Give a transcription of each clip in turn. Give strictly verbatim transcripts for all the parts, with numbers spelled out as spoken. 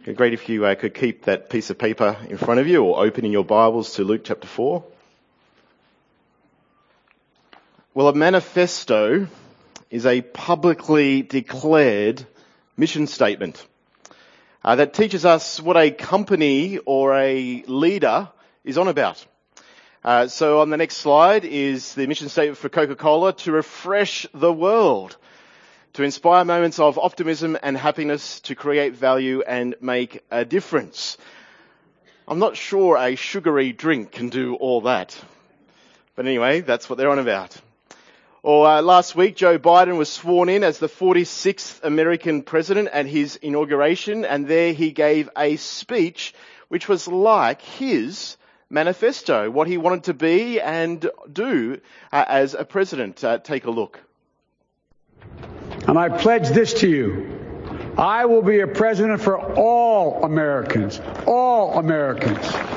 It'd be great if you uh, could keep that piece of paper in front of you or open in your Bibles to Luke chapter four. Well, a manifesto is a publicly declared mission statement uh, that teaches us what a company or a leader is on about. Uh, so on the next slide is the mission statement for Coca-Cola: to refresh the world, to inspire moments of optimism and happiness, to create value and make a difference. I'm not sure a sugary drink can do all that. But anyway, that's what they're on about. Or uh, last week, Joe Biden was sworn in as the forty-sixth American president at his inauguration, and there he gave a speech which was like his manifesto, what he wanted to be and do uh, as a president. Uh, take a look. And I pledge this to you. I will be a president for all Americans. All Americans.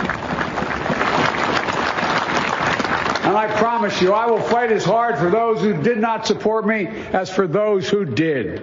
And I promise you, I will fight as hard for those who did not support me as for those who did.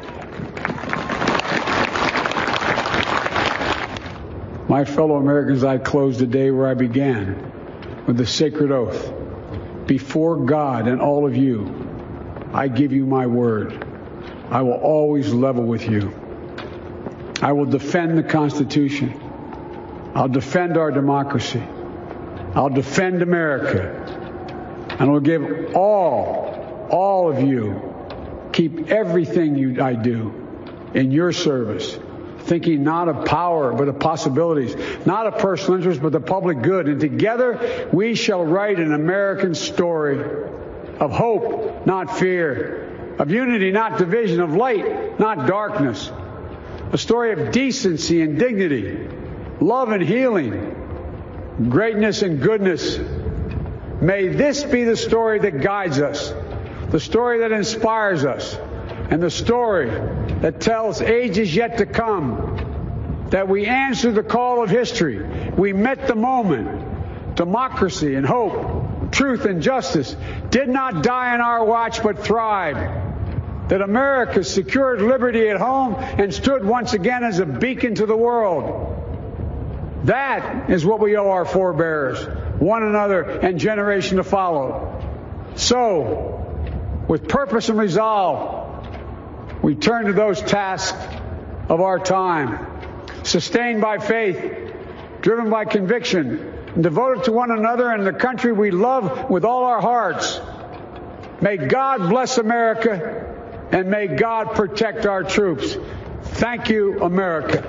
My fellow Americans, I close the day where I began, with the sacred oath. Before God and all of you, I give you my word. I will always level with you. I will defend the Constitution. I'll defend our democracy. I'll defend America. And I'll give all, all of you, keep everything you, I do in your service, thinking not of power, but of possibilities, not of personal interest, but the public good. And together we shall write an American story of hope, not fear, of unity, not division, of light, not darkness, a story of decency and dignity, love and healing, greatness and goodness. May this be the story that guides us, the story that inspires us, and the story that tells ages yet to come that we answered the call of history. We met the moment. Democracy and hope, truth and justice did not die on our watch but thrived. That America secured liberty at home and stood once again as a beacon to the world. That is what we owe our forebears, one another, and generation to follow. So, with purpose and resolve, we turn to those tasks of our time, sustained by faith, driven by conviction, and devoted to one another and the country we love with all our hearts. May God bless America, and may God protect our troops. Thank you, America.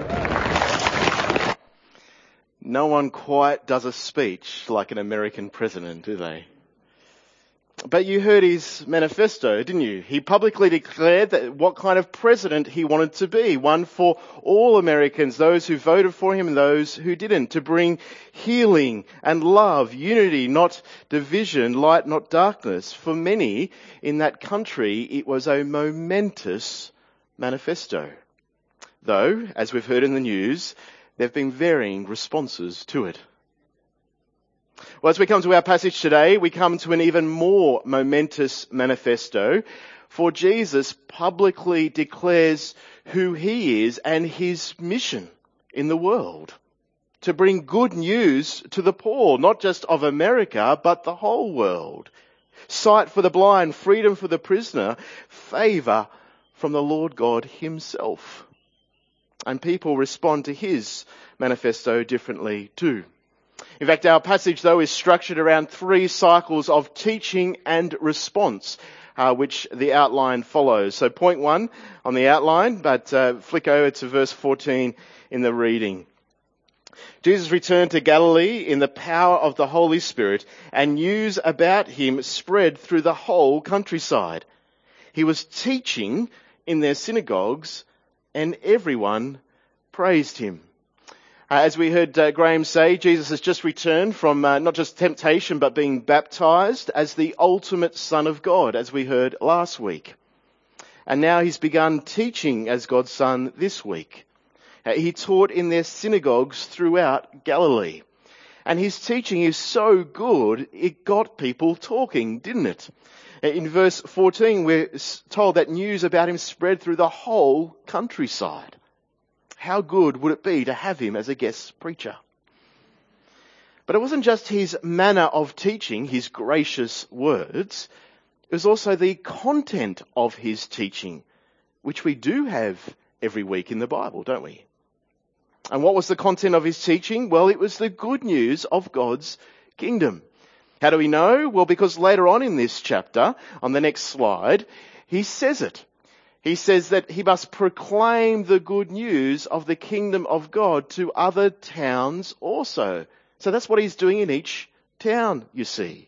No one quite does a speech like an American president, do they? But you heard his manifesto, didn't you? He publicly declared that what kind of president he wanted to be. One for all Americans, those who voted for him and those who didn't. To bring healing and love, unity, not division, light, not darkness. For many in that country, it was a momentous manifesto. Though, as we've heard in the news, there have been varying responses to it. Well, as we come to our passage today, we come to an even more momentous manifesto, for Jesus publicly declares who he is and his mission in the world. To bring good news to the poor, not just of America, but the whole world. Sight for the blind, freedom for the prisoner, favour from the Lord God himself. And people respond to his manifesto differently too. In fact, our passage, though, is structured around three cycles of teaching and response, uh, which the outline follows. So point one on the outline, but uh, flick over to verse fourteen in the reading. Jesus returned to Galilee in the power of the Holy Spirit, and news about him spread through the whole countryside. He was teaching in their synagogues, and everyone praised him. Uh, as we heard uh, Graham say, Jesus has just returned from uh, not just temptation, but being baptized as the ultimate Son of God, as we heard last week. And now he's begun teaching as God's Son this week. Uh, he taught in their synagogues throughout Galilee. And his teaching is so good, it got people talking, didn't it? In verse fourteen, we're told that news about him spread through the whole countryside. How good would it be to have him as a guest preacher? But it wasn't just his manner of teaching, his gracious words. It was also the content of his teaching, which we do have every week in the Bible, don't we? And what was the content of his teaching? Well, it was the good news of God's kingdom. How do we know? Well, because later on in this chapter, on the next slide, he says it. He says that he must proclaim the good news of the kingdom of God to other towns also. So that's what he's doing in each town, you see.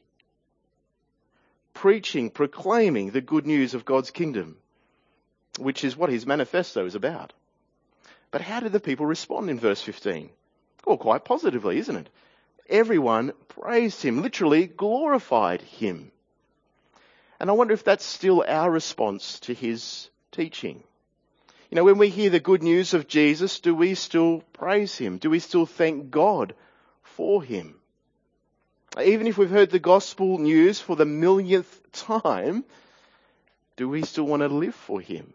Preaching, proclaiming the good news of God's kingdom, which is what his manifesto is about. But how did the people respond in verse fifteen? Well, quite positively, isn't it? Everyone praised him, literally glorified him. And I wonder if that's still our response to his teaching. You know, when we hear the good news of Jesus, do we still praise him? Do we still thank God for him? Even if we've heard the gospel news for the millionth time, do we still want to live for him?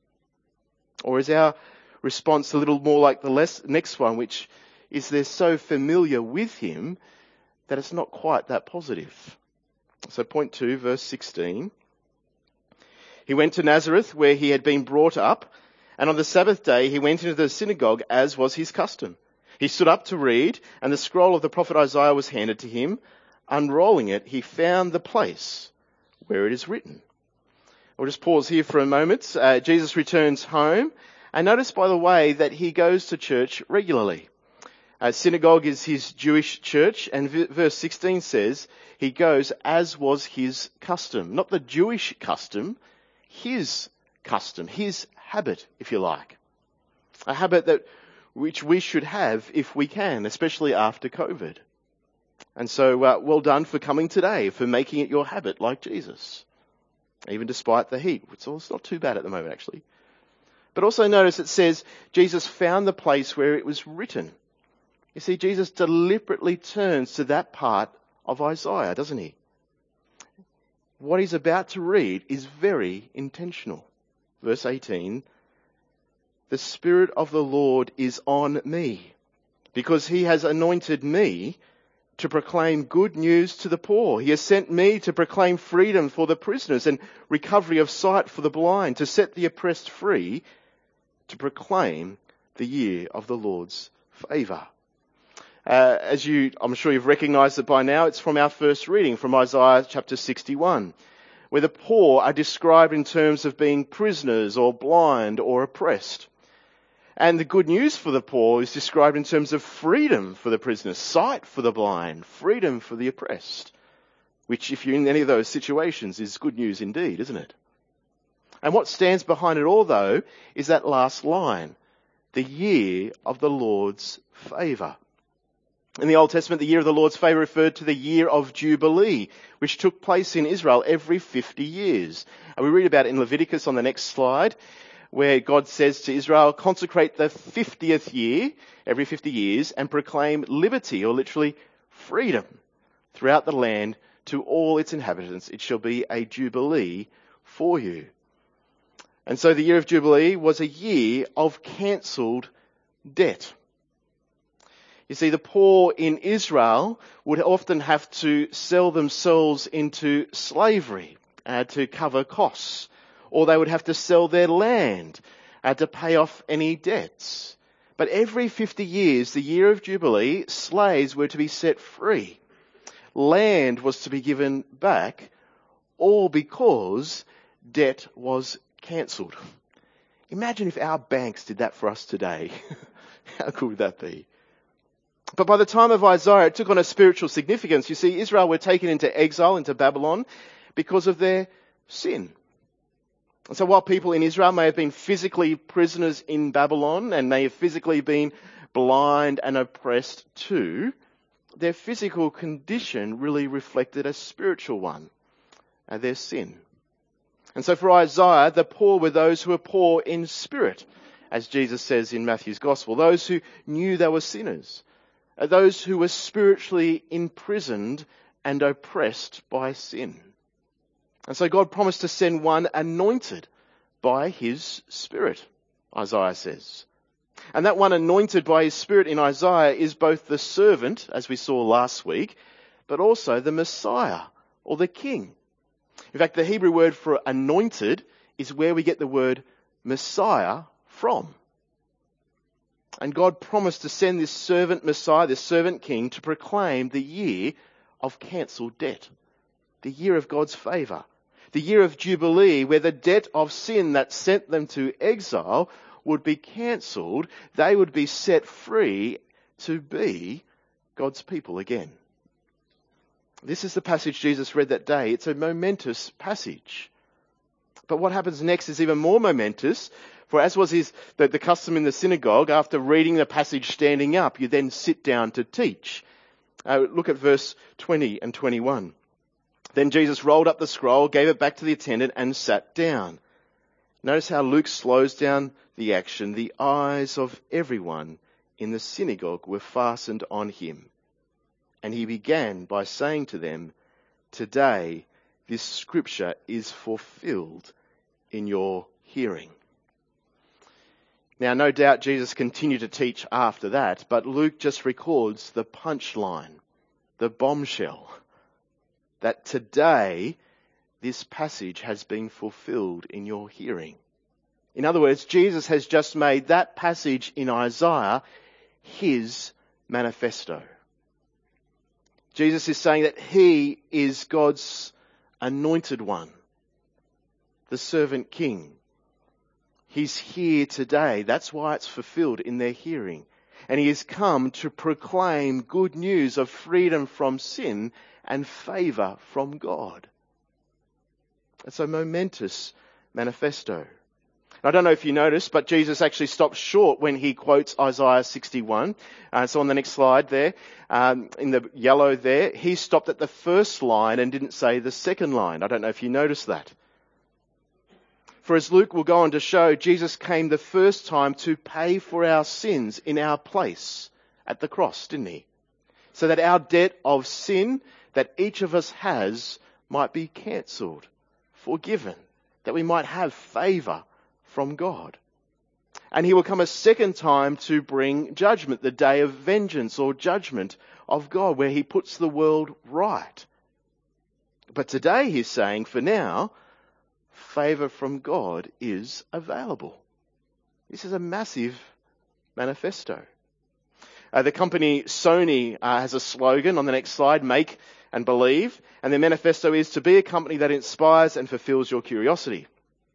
Or is our response a little more like the less, next one, which is they're so familiar with him that it's not quite that positive? So point two, verse sixteen. He went to Nazareth where he had been brought up, and on the Sabbath day he went into the synagogue as was his custom. He stood up to read, and the scroll of the prophet Isaiah was handed to him. Unrolling it, he found the place where it is written. We'll just pause here for a moment. Uh, Jesus returns home, and notice, by the way, that he goes to church regularly. Uh, synagogue is his Jewish church, and v- verse sixteen says he goes as was his custom. Not the Jewish custom, his custom, his habit, if you like. A habit that which we should have if we can, especially after COVID. And so, uh, well done for coming today, for making it your habit like Jesus, even despite the heat. It's, it's not too bad at the moment, actually. But also notice it says Jesus found the place where it was written. You see, Jesus deliberately turns to that part of Isaiah, doesn't he? What he's about to read is very intentional. Verse eighteen, the Spirit of the Lord is on me, because he has anointed me to proclaim good news to the poor. He has sent me to proclaim freedom for the prisoners and recovery of sight for the blind, to set the oppressed free, to proclaim the year of the Lord's favour. Uh, as you, I'm sure you've recognised it by now, it's from our first reading from Isaiah chapter sixty-one, where the poor are described in terms of being prisoners or blind or oppressed. And the good news for the poor is described in terms of freedom for the prisoners, sight for the blind, freedom for the oppressed, which, if you're in any of those situations, is good news indeed, isn't it? And what stands behind it all, though, is that last line, the year of the Lord's favour. In the Old Testament, the year of the Lord's favour referred to the year of Jubilee, which took place in Israel every fifty years. And we read about it in Leviticus on the next slide, where God says to Israel, consecrate the fiftieth year, every fifty years, and proclaim liberty, or literally freedom, throughout the land to all its inhabitants. It shall be a Jubilee for you. And so the year of Jubilee was a year of cancelled debt. You see, the poor in Israel would often have to sell themselves into slavery uh, to cover costs, or they would have to sell their land uh, to pay off any debts. But every fifty years, the year of Jubilee, slaves were to be set free. Land was to be given back, all because debt was cancelled. Imagine if our banks did that for us today. How cool would that be? But by the time of Isaiah, it took on a spiritual significance. You see, Israel were taken into exile, into Babylon, because of their sin. And so while people in Israel may have been physically prisoners in Babylon and may have physically been blind and oppressed too, their physical condition really reflected a spiritual one, uh, their sin. And so for Isaiah, the poor were those who were poor in spirit, as Jesus says in Matthew's Gospel, those who knew they were sinners, uh, those who were spiritually imprisoned and oppressed by sin. And so God promised to send one anointed by his Spirit, Isaiah says, And that one anointed by his Spirit in Isaiah is both the servant, as we saw last week, but also the Messiah or the King. In fact, the Hebrew word for anointed is where we get the word Messiah from. And God promised to send this servant Messiah, this servant King, to proclaim the year of cancelled debt, the year of God's favour, the year of Jubilee, where the debt of sin that sent them to exile would be cancelled. They would be set free to be God's people again. This is the passage Jesus read that day. It's a momentous passage. But what happens next is even more momentous. For as was his, the, the custom in the synagogue, after reading the passage standing up, you then sit down to teach. Uh, look at verse twenty and twenty-one. Then Jesus rolled up the scroll, gave it back to the attendant, and sat down. Notice how Luke slows down the action. The eyes of everyone in the synagogue were fastened on him. And he began by saying to them, "Today this scripture is fulfilled in your hearing." Now, no doubt Jesus continued to teach after that, but Luke just records the punchline, the bombshell, that today this passage has been fulfilled in your hearing. In other words, Jesus has just made that passage in Isaiah his manifesto. Jesus is saying that he is God's anointed one, the servant king. He's here today. That's why it's fulfilled in their hearing. And he has come to proclaim good news of freedom from sin and favour from God. It's a momentous manifesto. I don't know if you noticed, but Jesus actually stops short when he quotes Isaiah sixty-one. Uh, so on the next slide there, um, in the yellow there, he stopped at the first line and didn't say the second line. I don't know if you noticed that. For as Luke will go on to show, Jesus came the first time to pay for our sins in our place at the cross, didn't he? So that our debt of sin that each of us has might be cancelled, forgiven, that we might have favour from God. And he will come a second time to bring judgment, the day of vengeance or judgment of God, where he puts the world right. But today he's saying, for now, favour from God is available. This is a massive manifesto. Uh, the company Sony uh, has a slogan on the next slide, make and believe. And their manifesto is to be a company that inspires and fulfills your curiosity.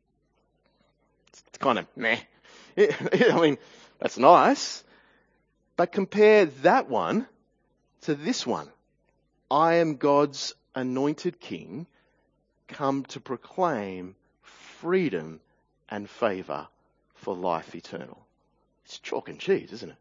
It's kind of meh. I mean, that's nice. But compare that one to this one. I am God's anointed king, come to proclaim freedom and favour for life eternal. It's chalk and cheese, isn't it?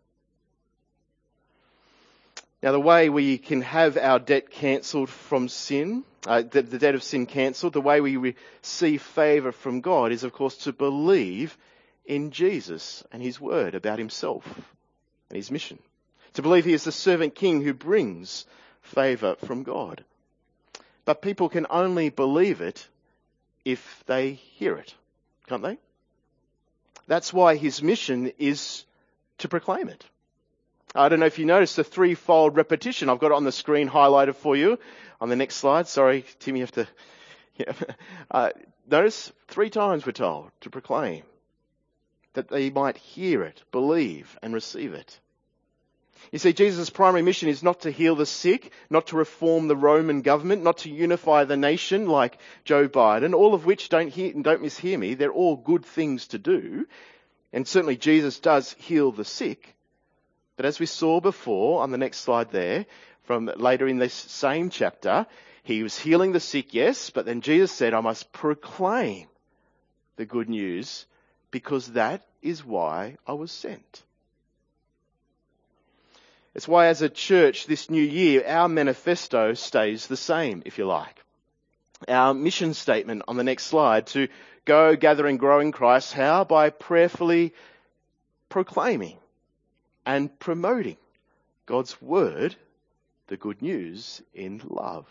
Now, the way we can have our debt cancelled from sin, uh, the, the debt of sin cancelled, the way we receive favour from God is, of course, to believe in Jesus and his word about himself and his mission. To believe he is the servant king who brings favour from God. But people can only believe it if they hear it, can't they? That's why his mission is to proclaim it. I don't know if you noticed the threefold repetition. I've got it on the screen highlighted for you on the next slide. Sorry, Tim, you have to... Yeah. Uh, notice three times we're told to proclaim, that they might hear it, believe and receive it. You see, Jesus' primary mission is not to heal the sick, not to reform the Roman government, not to unify the nation like Joe Biden, all of which, don't hear, don't mishear me, they're all good things to do. And certainly Jesus does heal the sick. But as we saw before on the next slide there, from later in this same chapter, he was healing the sick, yes, but then Jesus said, I must proclaim the good news because that is why I was sent. It's why as a church this new year, our manifesto stays the same, if you like. Our mission statement on the next slide, to go, gather and grow in Christ. How? By prayerfully proclaiming and promoting God's word, the good news, in love.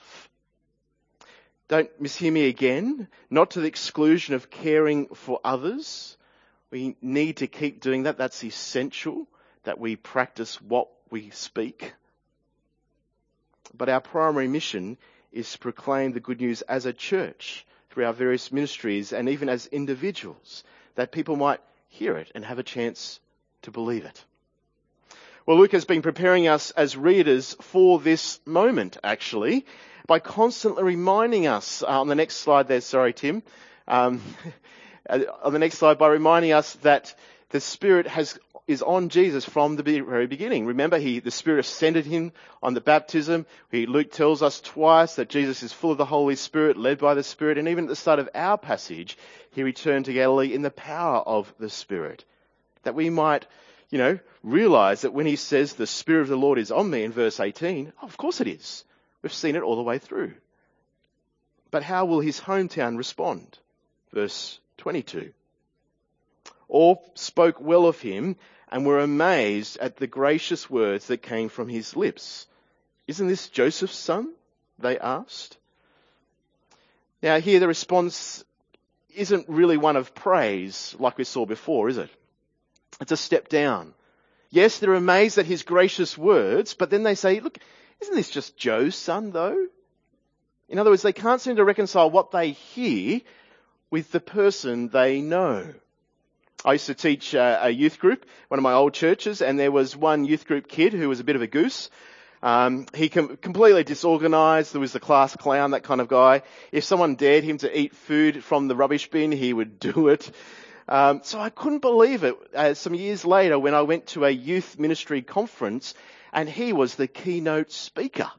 Don't mishear me again, not to the exclusion of caring for others We need to keep doing that. That's essential, that we practice what we speak. But our primary mission is to proclaim the good news as a church through our various ministries and even as individuals, that people might hear it and have a chance to believe it. Well, Luke has been preparing us as readers for this moment, actually, by constantly reminding us, uh, on the next slide there, sorry, Tim, um, on the next slide, by reminding us that the Spirit has is on Jesus from the very beginning. Remember, he the Spirit ascended him on the baptism. He, Luke tells us twice that Jesus is full of the Holy Spirit, led by the Spirit, and even at the start of our passage, he returned to Galilee in the power of the Spirit. That we might, you know, realize that when he says the Spirit of the Lord is on me in verse eighteen, oh, of course it is. We've seen it all the way through. But how will his hometown respond? Verse twenty-two. All spoke well of him and were amazed at the gracious words that came from his lips. Isn't this Joseph's son? They asked. Now here the response isn't really one of praise like we saw before, is it? It's a step down. Yes, they're amazed at his gracious words, but then they say, look, isn't this just Joe's son though? In other words, they can't seem to reconcile what they hear with the person they know. I used to teach uh, a youth group, one of my old churches, and there was one youth group kid who was a bit of a goose. Um, he com- completely disorganized. There was the class clown, that kind of guy. If someone dared him to eat food from the rubbish bin, he would do it. Um, so I couldn't believe it uh, some years later when I went to a youth ministry conference and he was the keynote speaker.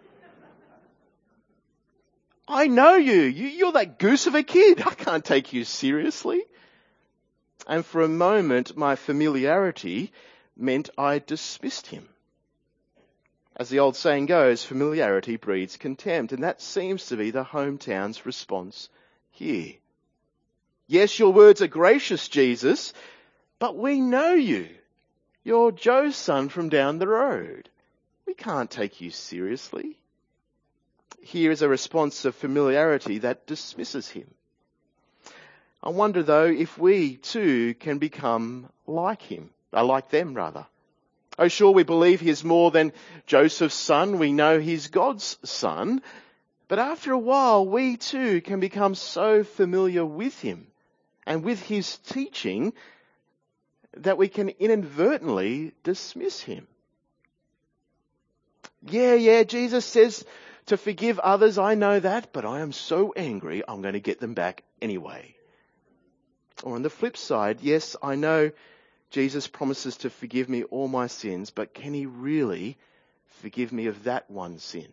I know you. you. You're that goose of a kid. I can't take you seriously. And for a moment, my familiarity meant I dismissed him. As the old saying goes, familiarity breeds contempt. And that seems to be the hometown's response here. Yes, your words are gracious, Jesus, but we know you. You're Joe's son from down the road. We can't take you seriously. Here is a response of familiarity that dismisses him. I wonder, though, if we too can become like him, or like them rather. Oh, sure, we believe he is more than Joseph's son. We know he's God's son. But after a while, we too can become so familiar with him and with his teaching that we can inadvertently dismiss him. Yeah, yeah, Jesus says to forgive others, I know that, but I am so angry, I'm going to get them back anyway. Or on the flip side, yes, I know Jesus promises to forgive me all my sins, but can he really forgive me of that one sin?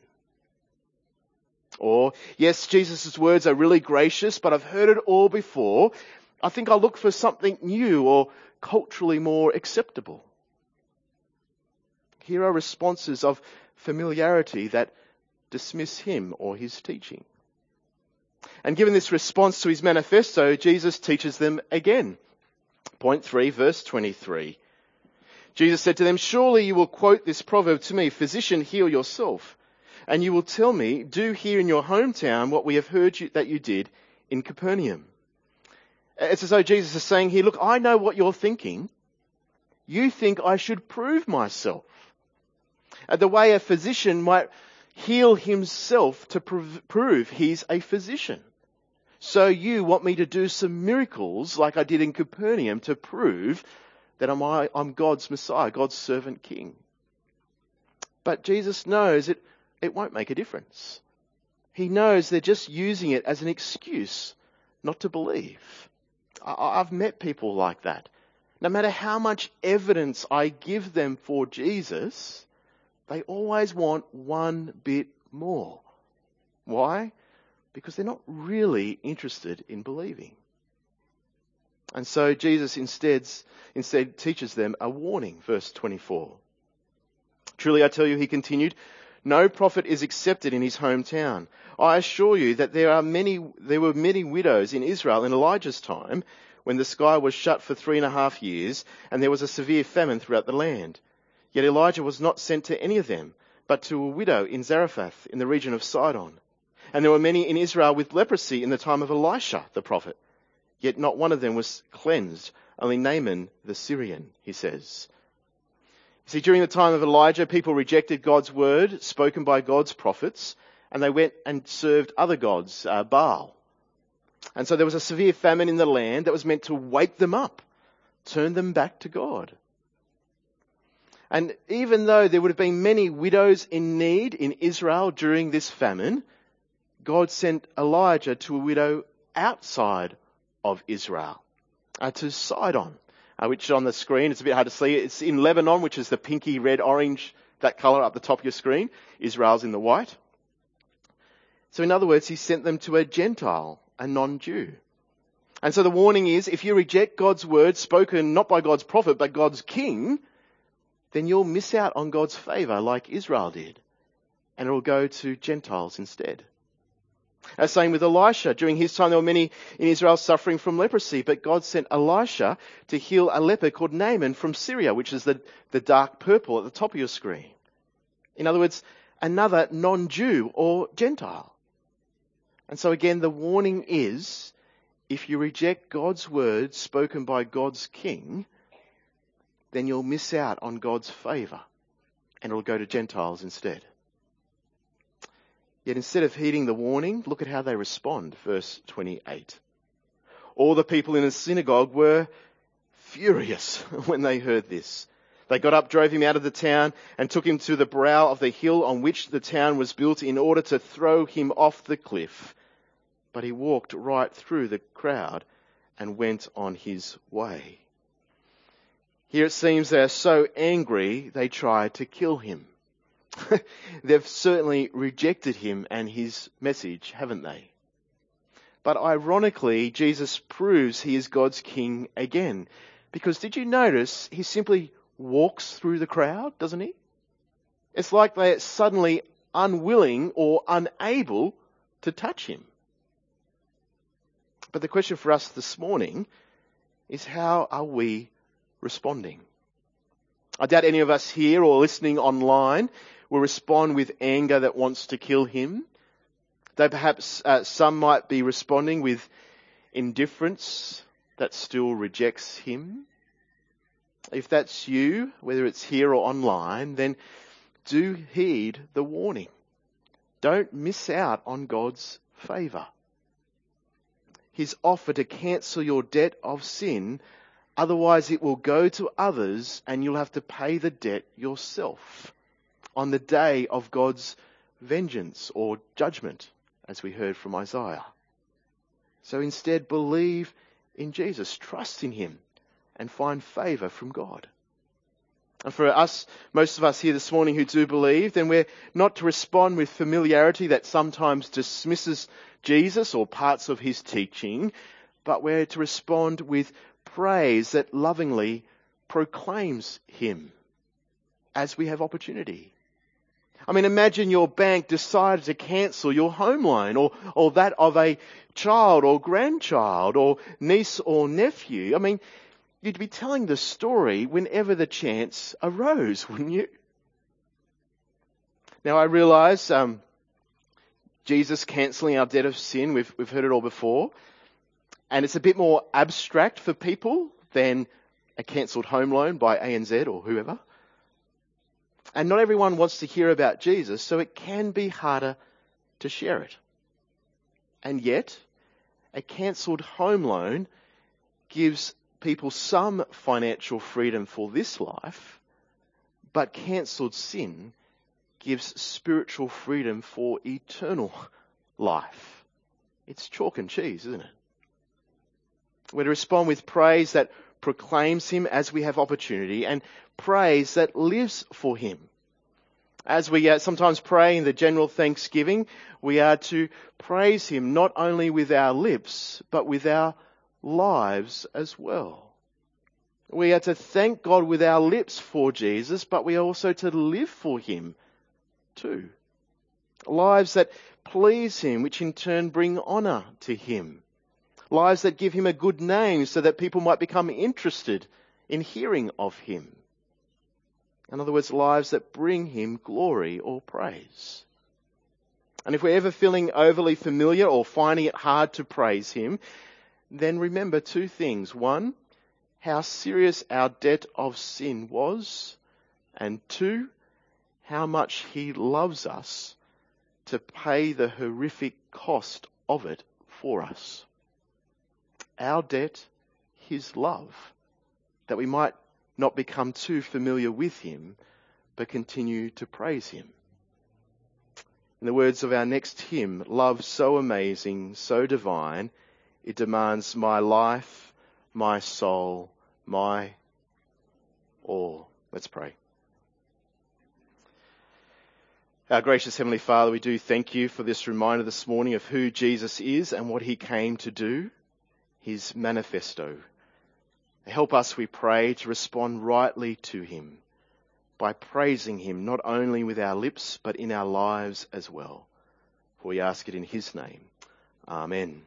Or, yes, Jesus' words are really gracious, but I've heard it all before. I think I'll look for something new or culturally more acceptable. Here are responses of familiarity that dismiss him or his teaching. And given this response to his manifesto, Jesus teaches them again. Point three, verse twenty-three. Jesus said to them, surely you will quote this proverb to me, physician, heal yourself. And you will tell me, do here in your hometown what we have heard you, that you did in Capernaum. It's as though Jesus is saying here, look, I know what you're thinking. You think I should prove myself. Uh, the way a physician might heal himself to prov- prove he's a physician. So you want me to do some miracles like I did in Capernaum to prove that I'm, I'm God's Messiah, God's servant king. But Jesus knows it, it won't make a difference. He knows they're just using it as an excuse not to believe. I, I've met people like that. No matter how much evidence I give them for Jesus, they always want one bit more. Why? Because they're not really interested in believing. And so Jesus instead, instead teaches them a warning, verse twenty-four. Truly I tell you, he continued, no prophet is accepted in his hometown. I assure you that there are many, there were many widows in Israel in Elijah's time when the sky was shut for three and a half years and there was a severe famine throughout the land. Yet Elijah was not sent to any of them, but to a widow in Zarephath in the region of Sidon. And there were many in Israel with leprosy in the time of Elisha, the prophet. Yet not one of them was cleansed only Naaman the Syrian, he says. See, during the time of Elijah, people rejected God's word spoken by God's prophets, and they went and served other gods, uh, Baal. And so there was a severe famine in the land that was meant to wake them up, turn them back to God. And even though there would have been many widows in need in Israel during this famine, God sent Elijah to a widow outside of Israel, uh, to Sidon, uh, which on the screen, it's a bit hard to see. It's in Lebanon, which is the pinky red orange, that colour up the top of your screen. Israel's in the white. So in other words, he sent them to a Gentile, a non-Jew. And so the warning is, if you reject God's word spoken not by God's prophet, but God's king, then you'll miss out on God's favour like Israel did. And it'll go to Gentiles instead. As same with Elisha. During his time, there were many in Israel suffering from leprosy, but God sent Elisha to heal a leper called Naaman from Syria, which is the, the dark purple at the top of your screen. In other words, another non-Jew or Gentile. And so again, the warning is, if you reject God's word spoken by God's king, then you'll miss out on God's favour, and it'll go to Gentiles instead. Yet instead of heeding the warning, look at how they respond. Verse twenty-eight. All the people in the synagogue were furious when they heard this. They got up, drove him out of the town, and took him to the brow of the hill on which the town was built in order to throw him off the cliff. But he walked right through the crowd and went on his way. Here it seems they are so angry they try to kill him. They've certainly rejected him and his message, haven't they? But ironically, Jesus proves he is God's king again. Because did you notice he simply walks through the crowd, doesn't he? It's like they're suddenly unwilling or unable to touch him. But the question for us this morning is, how are we responding? I doubt any of us here or listening online will respond with anger that wants to kill him. Though perhaps uh, some might be responding with indifference that still rejects him. If that's you, whether it's here or online, then do heed the warning. Don't miss out on God's favour. His offer to cancel your debt of sin, otherwise it will go to others and you'll have to pay the debt yourself on the day of God's vengeance or judgment, as we heard from Isaiah. So instead, believe in Jesus, trust in him, and find favour from God. And for us, most of us here this morning who do believe, then we're not to respond with familiarity that sometimes dismisses Jesus or parts of his teaching, but we're to respond with praise that lovingly proclaims him as we have opportunity. I mean, imagine your bank decided to cancel your home loan or, or that of a child or grandchild or niece or nephew. I mean, you'd be telling the story whenever the chance arose, wouldn't you? Now, I realise um, Jesus cancelling our debt of sin, we've, we've heard it all before, and it's a bit more abstract for people than a cancelled home loan by A N Z or whoever. And not everyone wants to hear about Jesus, so it can be harder to share it. And yet, a cancelled home loan gives people some financial freedom for this life, but cancelled sin gives spiritual freedom for eternal life. It's chalk and cheese, isn't it? We're to respond with praise that proclaims him as we have opportunity, and praise that lives for him. As we uh, sometimes pray in the general thanksgiving, we are to praise him not only with our lips, but with our lives as well. We are to thank God with our lips for Jesus, but we are also to live for him too. Lives that please him, which in turn bring honour to him. Lives that give him a good name so that people might become interested in hearing of him. In other words, lives that bring him glory or praise. And if we're ever feeling overly familiar or finding it hard to praise him, then remember two things. One, how serious our debt of sin was, and two, how much he loves us to pay the horrific cost of it for us. Our debt, his love, that we might not become too familiar with him, but continue to praise him. In the words of our next hymn, love so amazing, so divine, it demands my life, my soul, my all. Let's pray. Our gracious Heavenly Father, we do thank you for this reminder this morning of who Jesus is and what he came to do, his manifesto. Help us, we pray, to respond rightly to him by praising him not only with our lips but in our lives as well. For we ask it in his name. Amen.